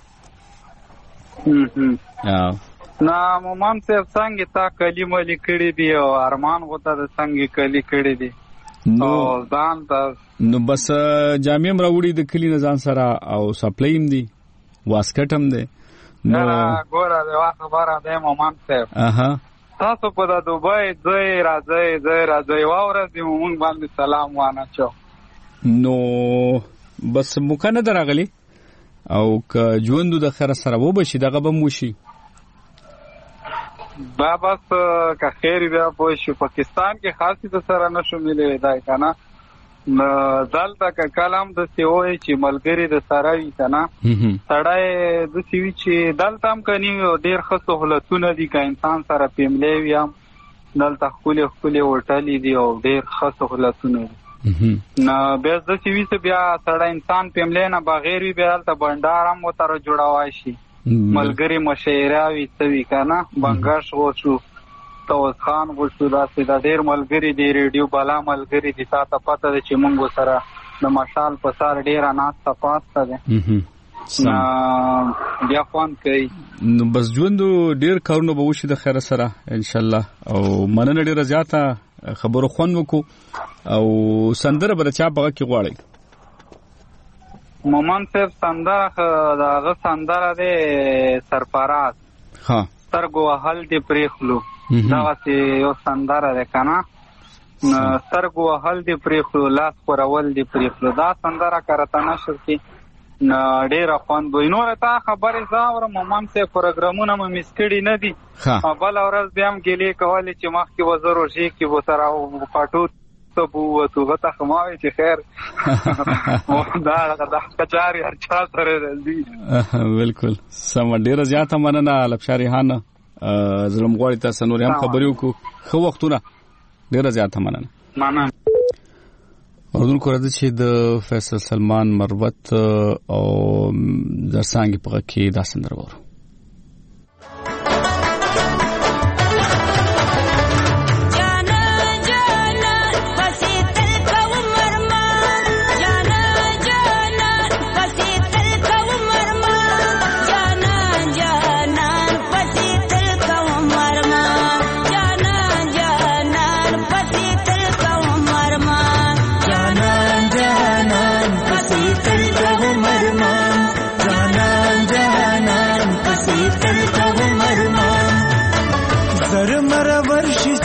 Speaker 14: نه مومن صاحب څنګه تا کلمه لیکړې دي او ارمان غوته د څنګه کلی کړې دي
Speaker 1: نو
Speaker 14: ځان ته
Speaker 1: نو بس جامع راوړي د کلی نه ځان سره او سپلایم دي واسکټ هم دی
Speaker 14: نو ګوره د واخ خبره ده مومن صاحب
Speaker 1: اها
Speaker 14: تاسو په د دوبۍ ځای راځي ځای راځي واورې مونږ باندې سلام وانه چو
Speaker 1: نو بس مکنه درغلی او که ژوند د خیر سره و بشي دغه به موشي
Speaker 14: با بس که خیر بیا پوه شو پاکستان کې خاصی د سره نشو ملي دی کنه دلته که کلام د سیوي چې ملګری د سره وي کنه سړی د سیوي چې دلته هم کني ډیر ښه سہولتونه دي که انسان سره پیملې وي هم دلته ښکلې ښکلې هوټلې دي او ډیر ښه سہولتونه دي نه بیا د سیوي څه بیا سړی انسان پیملې نه بغیر وي بیا دلته بنډار هم ورته جوړوای شي ملګری مشاعره وي څه وي کنه بنګش غوښو توس خان غوښو داسې د ډیر ملګری دی ریډیو بالا ملګری دي تا ته پته ده چې مونږ سره د مشال په سر ډیر ناسته پاسته ده بیا خوند کوي
Speaker 1: نو بس ژوند ډیر کارونه به وشي د خیر سره ان شاء الله او مننه ډیره زیاته خبرو خوند وکړو او سندره به چا بغه کې غواړي
Speaker 14: مومن صاحب سندره دغه سندره ده سرفراز
Speaker 1: ها
Speaker 14: سترګو وهل دې پرېخلو دغه یو سندره ده کنه سترګو وهل دې پرېخلو لاس خورول دې پرېخلو دا سندره کرته نشر کې ډېره خوند وي نور ته خبرې زاوره مومن صاحب پروګرامونه مې مس کړي نه دي بل ورځ بیا هم ګیلې کولې چې مخکې وزر وشي کې و سره پټو ته بو تو غته خماوي چې خیر دا دا کچاري هر چا سره دی
Speaker 1: بالکل سم ډیره زیاته مننه لبشاري خان زلم غواړي تاسو نور هم خبرې وکړو خو وختونه ډیره زیاته مننه
Speaker 14: مننه
Speaker 1: اردن کو راځي چې د فیصل سلمان مروت او درسانګي په کې دا سندره وره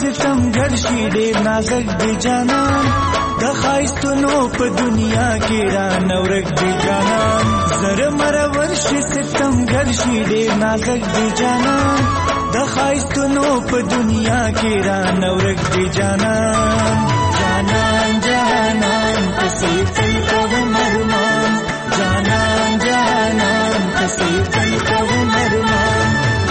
Speaker 15: ستم ګرشي ډېر نازک دی جانان د ښایستونو په دنیا کې را نورک دی جانان زر مر ورشي ستم ګرشي ډېر نازک دی جانان د ښایستونو په دنیا کې را نورک دی جانان جانان جانان کسي تل کوم ارمان جانان جانان کسي تل کوم ارمان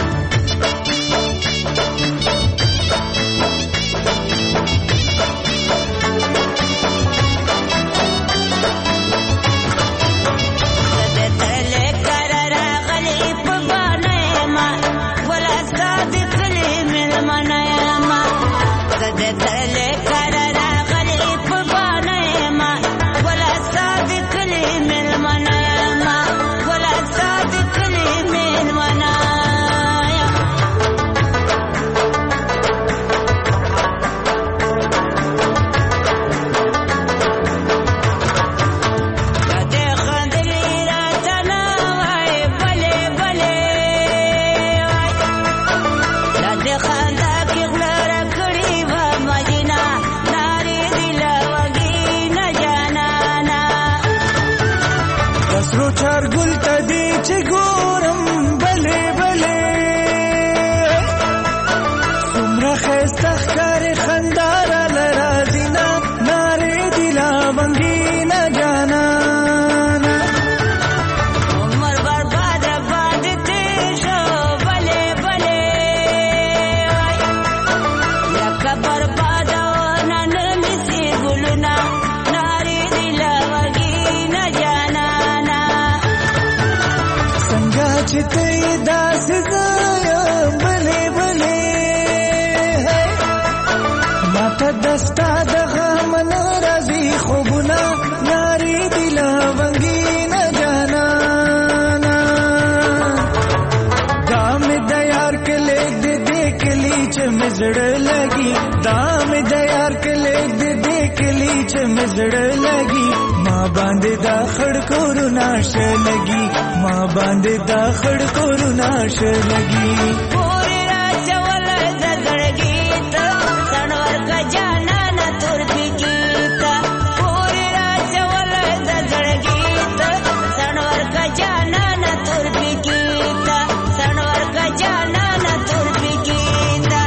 Speaker 15: زړه لګي ما باندې دا خړ کورونا شه لګي ما باندې دا خړ کورونا شه لګي پورې راځول زړګي ته سنور کا جانا نه تور پیږي ته پورې راځول زړګي ته سنور کا جانا نه تور پیږي ته سنور کا جانا نه تور پیږي ته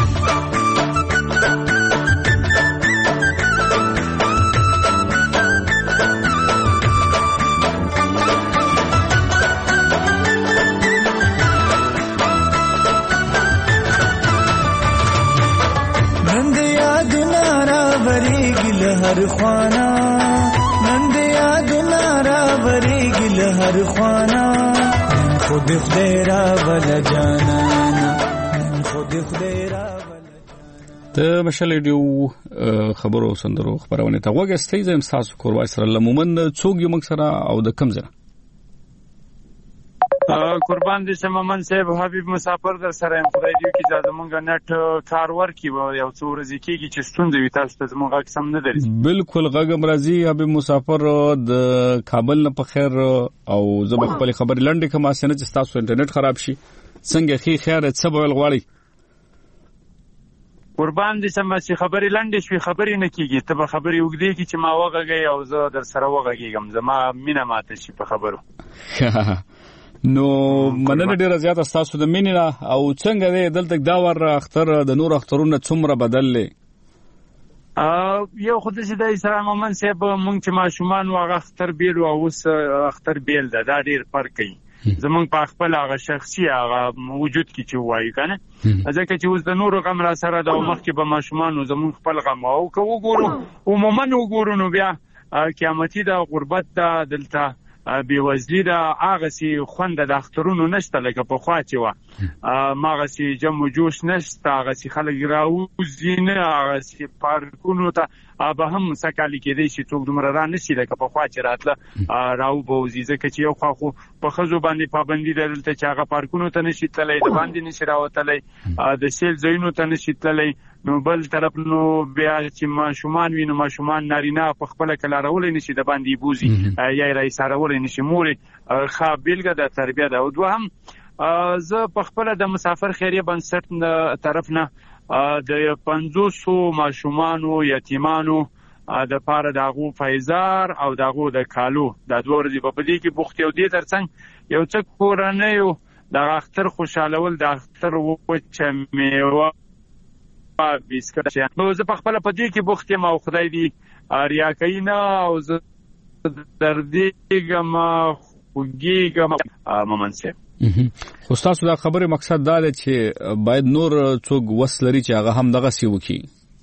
Speaker 15: हर ख्वाना नंद याद नारा बरेगी हर ख्वाना खुद खुदेरा वला जाना खुद खुदेरा
Speaker 1: ته مشال ډیو خبرو سندرو خبرونه ته وګستې زم تاسو کوروای سره لمومن څوک یو مک سره او د کم زره
Speaker 16: قربان دي سممن صاحب حبيب مسافر در سره خدای دې کی اجازه مونږ نت کار ورکی و یو څو ورځې کېږي چې ستوندې وي تاسو ته مونږ قسم نه درې
Speaker 1: بالکل غږم راځي حبيب مسافر د کابل نه په خیر او زه خپل خبر لنډه کما سنه چې تاسو انټرنیټ خراب شي څنګه خي خیر څه بول غواړي
Speaker 16: قربان دي سم چې خبرې لنډې شوي خبرې نه کېږي ته به خبرې وګدې کی چې ما وغږی او زه در سره وغږیږم زما مینه ماته شي په خبرو
Speaker 1: نو مننه ډیره زیاته تاسو د مینه او څنګه دی دلته دا ور اختر د نور اخترونه څومره بدل لې
Speaker 16: یو خدای چې د اسلام مومن صاحب مونږ چې ماشومان واغ اختر بیل او اوس اختر بیل ده دا ډیر فرق کوي زمونږ په خپل هغه شخصي هغه وجود کې چې وایي کنه ځکه چې اوس د نور غم را سره د مخ کې به ماشومان زمونږ خپل غم او کو وګورو عموما وګورو نو بیا قیامتي د غربت د دلته بي وزلي دا هغه سي خوند د اخترونو نشته لکه په خوا چې وا ماغه سي جمع جوش نشته هغه سي خلک راوځي نه هغه سي پارکونو ته به هم سکالي کې دي چې څوک دومره را نشي لکه په خوا چې راتله راو بوزي ځکه چې یو خوا خو په خزو باندې پابندي دلته چې هغه پارکونو ته نشي تللی د باندې نشي راوتلی د سیل ځایونو ته نشي تللی نو بل طرف نو بیا چې ماشومان ویني ماشومان نارینه په خپل کله راولې نشي د باندې بوزي یا رئیس راولې نشي موري خا بیلګه د تربیه ده او دوهم زه په خپل د مسافر خیریه بنسټ طرف نه د پنځوسو ماشومانو یتیمانو د پاره داغو فایزار او داغو د کالو د دوه ورځې په دې کې بوخت یو دي ترڅنګ یو څه کورنۍ د اختر خوشالول د اختر وچه میوه بیسکټ نو زه په خپل په دې کې بوخت یم او خدای دې ریاکای نه او زه دردېږم خوږېږم مومن صاحب.
Speaker 1: خو ستاسو دا خبره مقصد دا دی چې باید نور څوک وس لري چې هغه هم دغسې وکړي.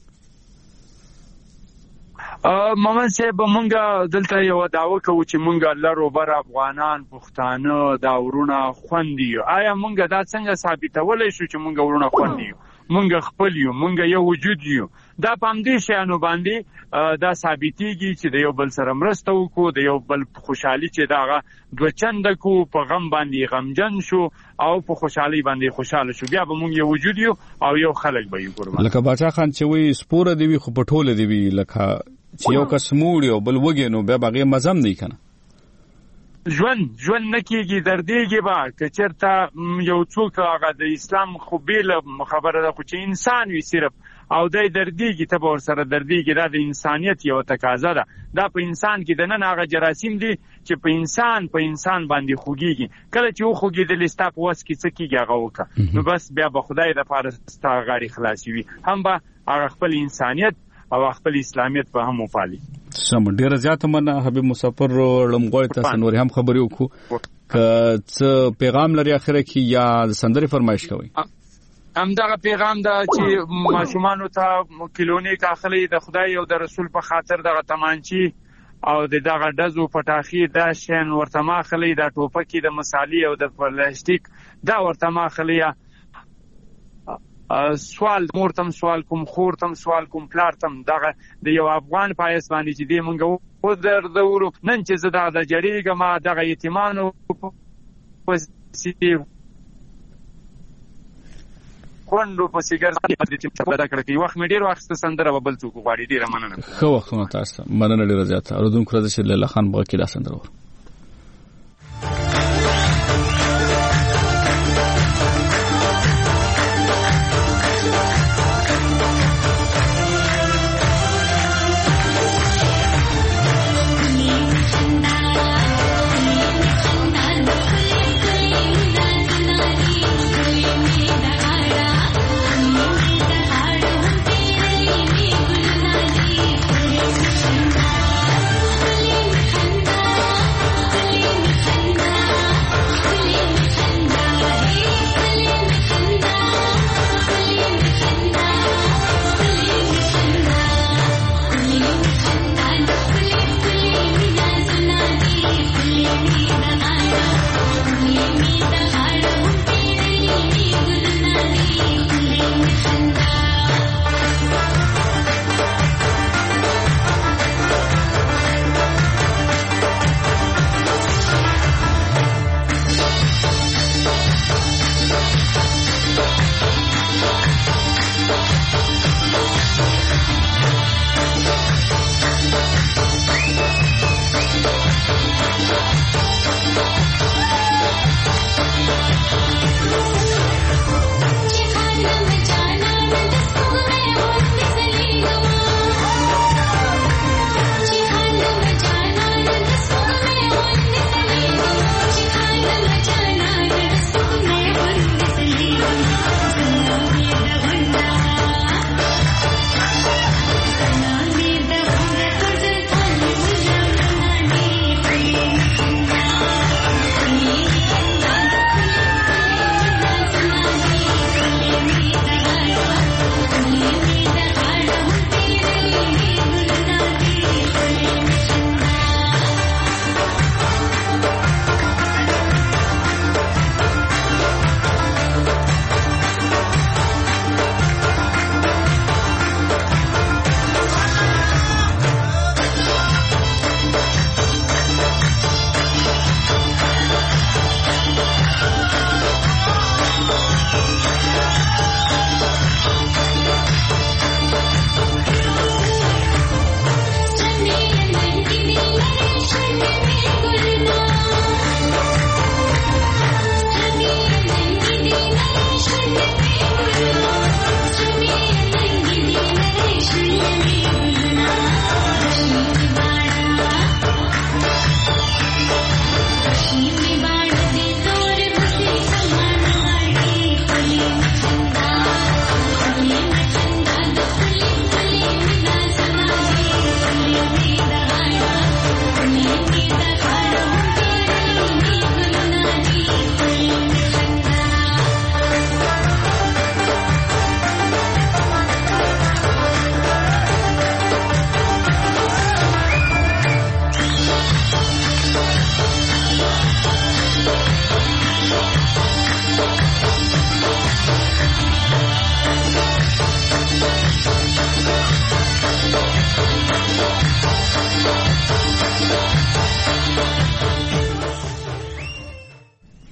Speaker 16: مومن صاحب مونږ دلته یو دعوه کوو چې مونږ لرو بر افغانان پښتانه دا ورونه خوندي یو. آیا مونږ دا څنګه ثابتولی شو چې مونږ ورونه خوندي یو؟ مونږ خپل یو، مونږ یو وجود یو. دا په همدې شیانو باندې دا ثابتېږي چې د یو بل سره مرسته وکړو، د یو بل خوشحالي چې د هغه دوه چنده کړو، په غم باندې غمجن شو او په خوشحالۍ باندې خوشحاله شو، بیا به مونږ یو وجود یو او یو خلک به یو. قربان
Speaker 1: لکه باچا خان چې وایي سپوره دې وي خو په ټوله دې وي، لکه چې یو کس موړ او بل وږی نو بیا به هغې مزه هم دی که نه.
Speaker 16: ژوند ژوند نه کېږي، دردېږي به که چېرته یو څوک هغه د اسلام خو بېله خبره ده، خو چې انسان وي صرف او دی دردېږي ته به ورسره دردېږي. دا د انسانیت یوه تقاضا ده. دا په انسان کې د نن هغه جراثیم دي چې په انسان په انسان باندې خوږېږي. کله چې وخوږېدلې ستا په وس کې څه کېږي هغه وکړه، نو بس بیا به خدای دپاره ستا غاړې خلاصې وي، هم به هغه خپل انسانیت او خپل اسلامیت په هم وپالي.
Speaker 1: سم ډیره زیاته مننه حبیب مسافر لمغوړ تاسو نور هم خبرې وکړو که څه پیغام لري اخره کې یا سندري فرمایش کوي.
Speaker 16: همدغه پیغام دا چې ماشومانو ته کلونیک اخلي د خدای او د رسول په خاطر دغه تمانچی او دغه ډزو پټاخي دا شین ورته ماخلي، دا ټوپکې د مصالې او د پلاستیک دا ورته ماخلي. سوال مورتم سوال کوم، خورتم سوال کوم، پلارتم دغه د یو افغان پایس باندې چې دی مونږ ودردورو نن چې زه دغه د جریږم دغه یتیمانو پسې کونډو پسې ګرځي پیدا کړه کې وخت مې ډېر واخیسته سندره به بل څوک غواړي. ډېره مننه.
Speaker 1: ښه وختونه تاسو ته مننه ډېره زیاته. اورېدونکو راځئ چې لیلا خان بغه کې دا سندره وکړو.
Speaker 11: Thank you.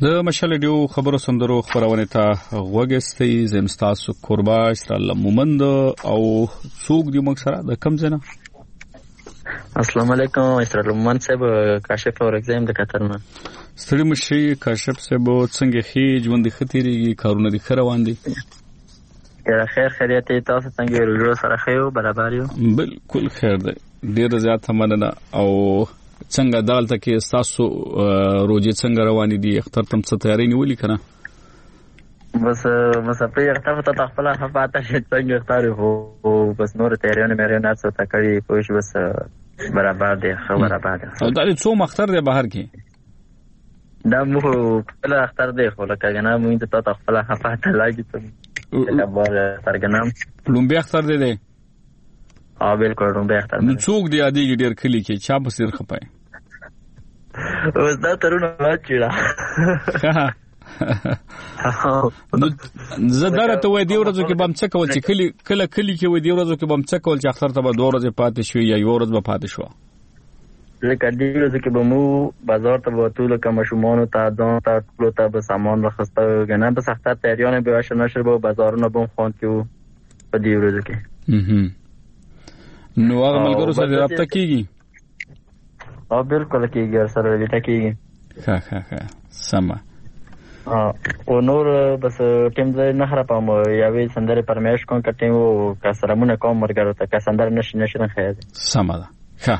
Speaker 1: د مشال ډیو خبرو سندرو خبرونه ته وګستې زم تاسو قربا اسرائیل مومند او څوک دی موږ سره د کم زنه.
Speaker 17: السلام علیکم اسرائیل مومند صاحب کاشف اور ایگزام د قطر نه
Speaker 1: ستړي مشي کاشف صاحب څنګه خي ژوند خطرېږي کارونه دي خروان دي
Speaker 17: یا خیر خیریت تاسو څنګه رجوع سره خيو برابر یو
Speaker 1: بالکل خیر دی ډیر زیات مننه او څنګه دالته کې تاسو روزي څنګه روان دي اختر تم څه تیاری نیولې کنه
Speaker 17: بس مسافر اختر ته تخپل حفاظت څنګه اختر هو بس نور تیاریونه مې نه څه تا کړی پوښ بس برابر دی خو برابر دی
Speaker 1: او دا څو مختر دی بهر کې
Speaker 17: دا مو خپل اختر دی خو لکه نه مو ته تخپل حفاظت لاګی ته خبر ترګنام
Speaker 1: لومبي اختر دی دی
Speaker 17: اه بالکل رومبه اختر
Speaker 1: نو څوک دی ادي ډیر کلی کې چا په سر خپای
Speaker 17: اوس دا ترونه واچیړه
Speaker 1: نو زدار ته وې دی ورځو کې بم څه کول چې کلی کله کلی کې وې دی ورځو کې بم څه کول چې اختر ته به دوه ورځې پاتې شو یا یو ورځ به پاتې شو
Speaker 17: لکه دی ورځو کې به مو بازار ته وته لکه مشمونو ته ځان ته ټول ته به سامان راخسته غنه به سخته تیاریونه به واشه نشر به بازارونه به خوان کیو په دی ورځو کې نو هغه ملګرو سره رابطه کیږي او بالکل کیږي سره رابطه کیږي
Speaker 1: ها ها ها سما
Speaker 17: او نور بس ټیم زه نه خرابم یاوی سندره پرمیش کوم کټیم او کسرمونه کوم مرګرو ته کسندر نش نشن خیر
Speaker 1: سما ده ها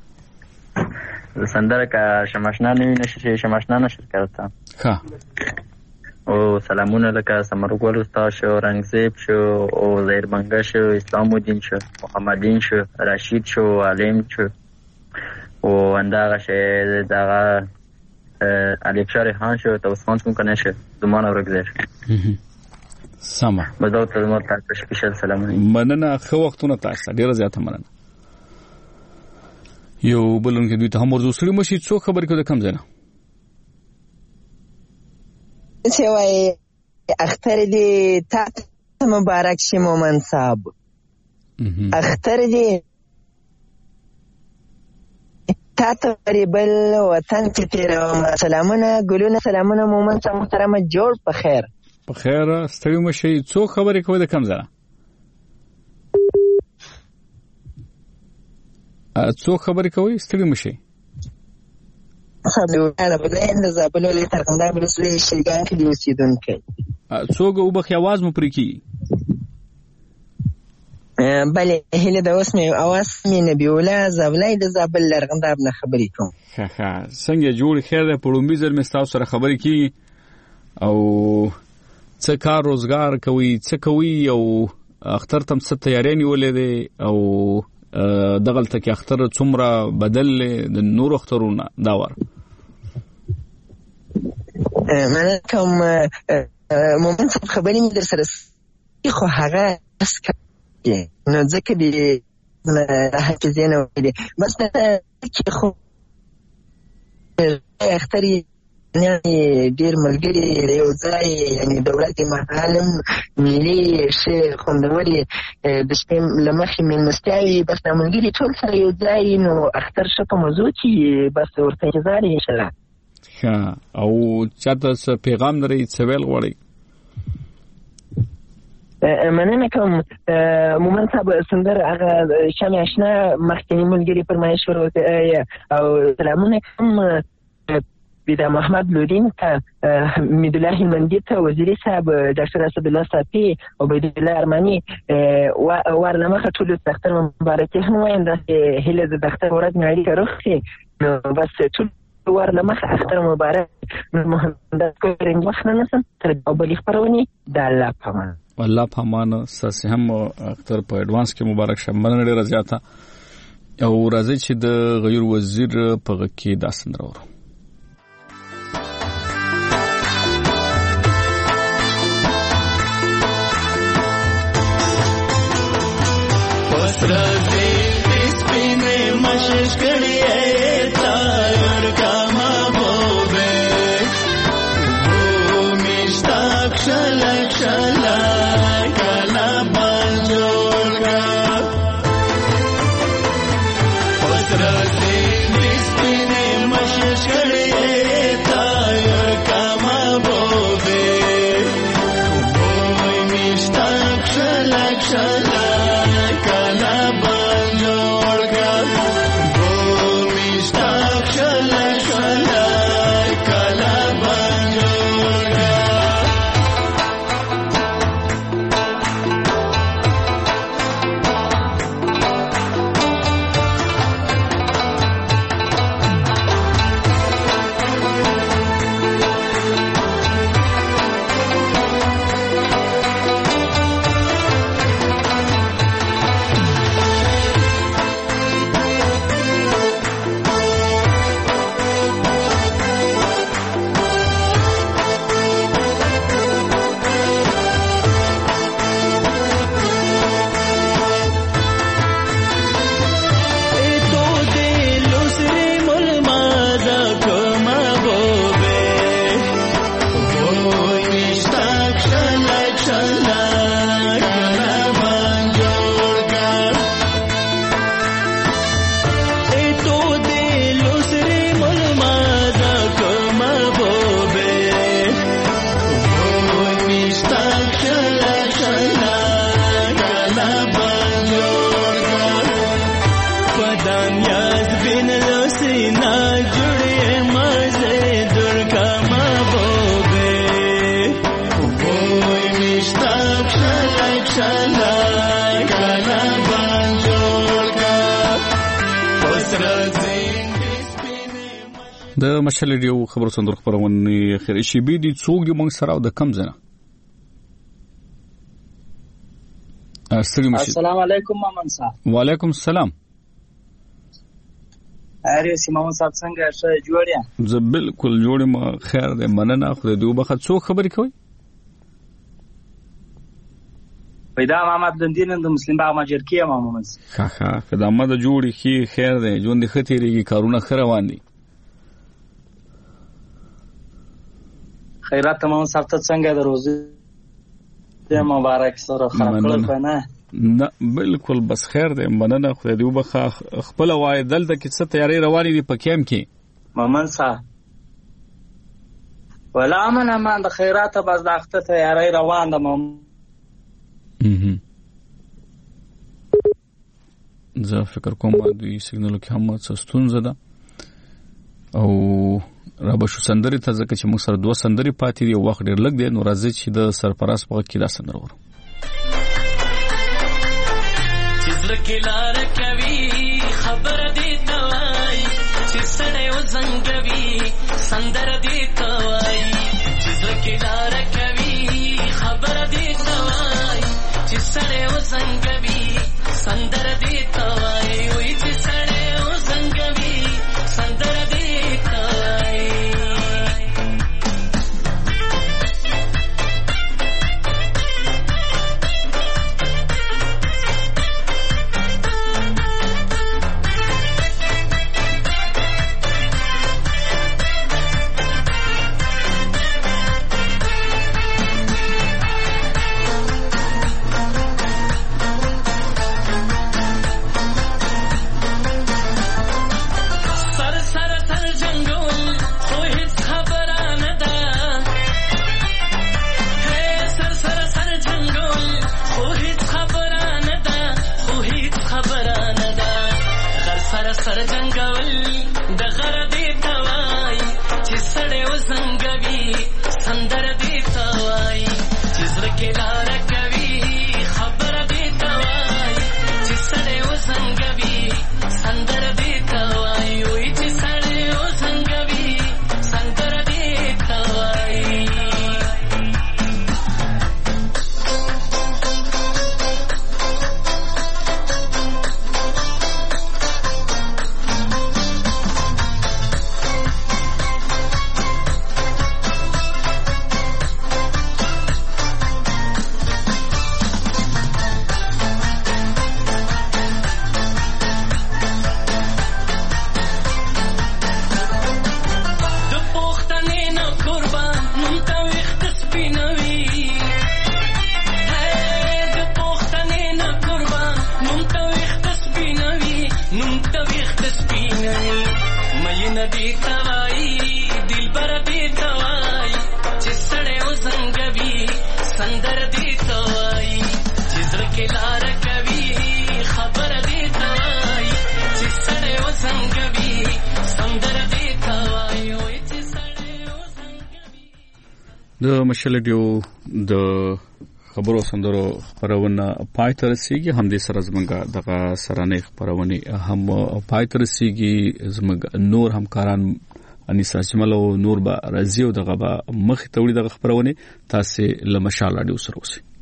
Speaker 17: سندره کا شماشنا نه نشي شماشنا نشر کرتا
Speaker 1: ها
Speaker 17: او سلامونه لکه سمرګل استاد شو رنگزیب شو او زیر بنگا شو اسلام الدین شو محمدین شو رشید شو علیم شو او انداغه شه داغه علی شاری خان شو توسخان کوم کنه شه زمان اورګزر
Speaker 1: سما
Speaker 17: بدو ته مو تاسو سپیشل سلامونه
Speaker 1: مننه خو وختونه تاسو ډیر زیاته مننه یو بلون کې دوی ته هم ورزو سړي مشي څو خبر کې د کم ځنه
Speaker 18: چې وای اختر دې تا مبارک شي مومن صاحب اختر دې تا ته بل وطن کې تیر سلامونه ګلونه سلامونه مومن صاحب محترم جوړ په خیر
Speaker 1: په خیر ستړي مشي څو خبرې کوي د کم ځنه څو خبرې کوي ستړي مشي
Speaker 18: انا بدايه زابل ولې ترکنده برسلي شيغان کې اوسیدونکو
Speaker 1: څوګه وبخ आवाज مو پرې کی
Speaker 18: بله هله د اوس مې اواز مې نبی ولا زابلای د زابل لرغنده نه خبرې کوم
Speaker 1: ها ها څنګه جوړ خیر په لومبي ځل مې تاسو سره خبرې کی او څه کار روزګار کوي څه کوي او اختر تم څه تیاری نیولې دي او دغلته کې اختر څومره بدل د نور اخترونه دا ور
Speaker 18: من کوم مومن خبرې مې در سره خو هغه نو ځکه دې نه حافظې نه وې بس چې خو اختري یعنی ډیر ملګری یو ځای یعنی دولت معلم ملي شي خوندوري د شپې لمخې من مستوي بس ملګری ټول سره یو ځای نو اختر شپه موضوع چې بس ورته انتظار ان شاء الله
Speaker 1: ها او چاته پیغام لري څه ویل غواړي
Speaker 18: مننه کوم مومن صاحب سندر هغه شمع آشنا مخکنی ملګری فرمایش ورته او سلامونه کوم بیدا محمد لودین ته میدالله هلمندی ته وزیر صاحب ډاکټر اسد الله صافی او عبیدالله ارمانی و ورنمخه ټول دفتر مبارکي هم وایم د هله د دفتر ورځ مې اړیکه روخي نو بس ټول ورنمخه اختر مبارک محمد کوم وخت نه نسم تر بل خبرونی د الله پامان
Speaker 1: الله پامان ساسه هم اختر په اډوانس کې مبارک شه مننه ډیره زیاته او راځي چې د غیر وزیر په کې داسن راوړو
Speaker 15: राज़ी इस पीने मशश करिए तायर का महबूबे वो मिश्ताक शलक शलक कला बंजोर का राज़ी इस पीने मशश करिए तायर का
Speaker 1: د مشال ډیو خبرو صندوق خبرونه خیر شي بي دي څوک دی مونږ سره د کم زنه.
Speaker 19: السلام علیکم مامن صاحب.
Speaker 1: وعلیکم السلام.
Speaker 19: اره سی مامن صاحب څنګه ښه جوړ یا؟
Speaker 1: زه بالکل جوړ ما خیر ده مننه خو دوی بخښه څوک خبرې کوي؟
Speaker 19: پیدا محمد لندین د مسلم باغ ماجرکی مامن.
Speaker 1: ها ها خدامت جوړی خي خیر ده ژوند خطرېږي کارونه خروان دي.
Speaker 19: خیرات مامن صاحب ته څنګه د روزي د مبارک سره خراب کنه؟
Speaker 1: نه بالکل بس خیر ده مننه خو دې وبخه خپل وای دلته کې څه تیاری روانې دي پکېم کې
Speaker 19: مامن صاحب. ولا من امان د خیرات بس د اخته تیاری روان ده مامن.
Speaker 1: زه فکر کوم دوی سیګنال کې هم څه ستونزه ده او را به شو سندري ته ځکه چې موږ سره دوه سندري پاتې دي وخت ډېر لږ دی نو راځي چې د سرپرست په کې دا سندره ورو
Speaker 11: چې زړه لار کوي خبر دې توای چې سړی وزنګوي سندره دې توای چې زړه لار کوي خبر دې توای چې سړی وزنګوي سندره دې توای وای چې سړی وزنګوي سندره دې
Speaker 1: د مشلډیو د خبرو سندرو خبرونه پای تر رسیدي هم د سره زمنګ دغه سرانه خبرونه هم پای تر رسیدي زمنګ نور همکاران انیس اجمل او نور با رازیو دغه مخ توړي دغه خبرونه تاسو لمشال اډیو سره اوسئ.